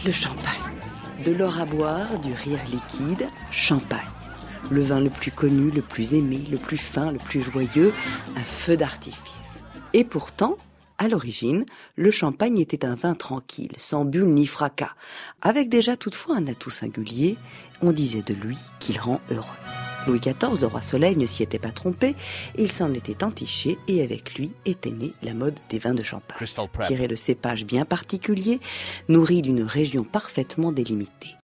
Le champagne. De l'or à boire, du rire liquide, champagne. Le vin le plus connu, le plus aimé, le plus fin, le plus joyeux, un feu d'artifice. Et pourtant, à l'origine, le champagne était un vin tranquille, sans bulle ni fracas, avec déjà toutefois un atout singulier, on disait de lui qu'il rend heureux. Louis XIV, le roi Soleil, ne s'y était pas trompé, il s'en était entiché et avec lui était née la mode des vins de champagne, tirés de cépages bien particuliers, nourris d'une région parfaitement délimitée.